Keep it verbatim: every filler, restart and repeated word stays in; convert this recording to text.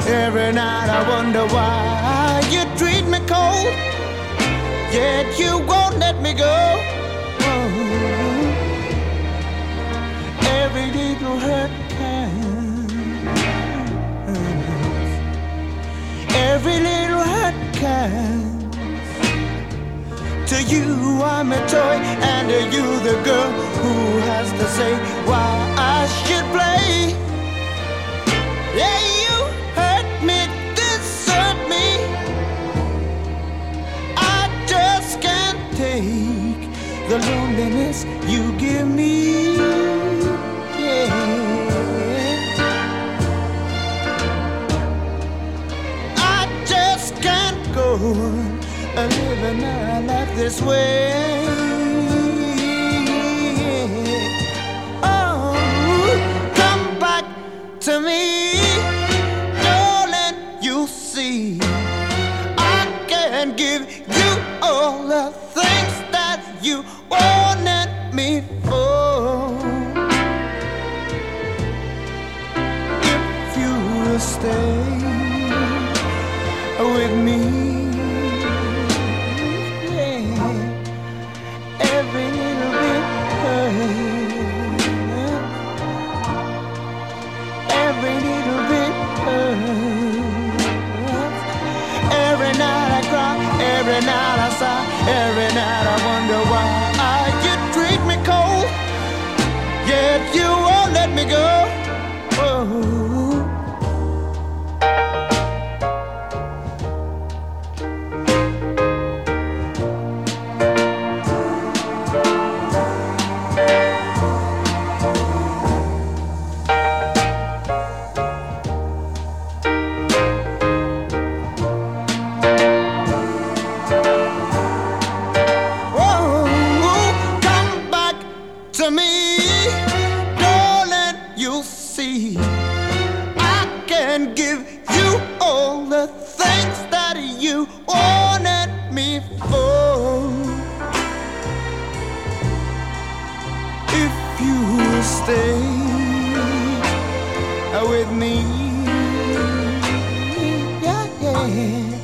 Every night I wonder why you treat me cold, yet you won't let me go. Oh, every little hurt counts. Every little hurt counts. To you I'm a toy, and to you the girl who has to say why I should play. Yeah, you hurt me, desert me. I just can't take the loneliness you give me. Yeah, I just can't go living my life this way. Oh, come back to me. And give you all the things that you wanted me for. If you will stay with me, yeah, every little bit hurts, every little bit hurts. Every night I cry, every night I sigh, every night I wonder why you treat me cold, yet you won't let me go. Oh. To me, darling, you'll see I can give you all the things that you wanted me for. If you will stay with me, yeah, yeah.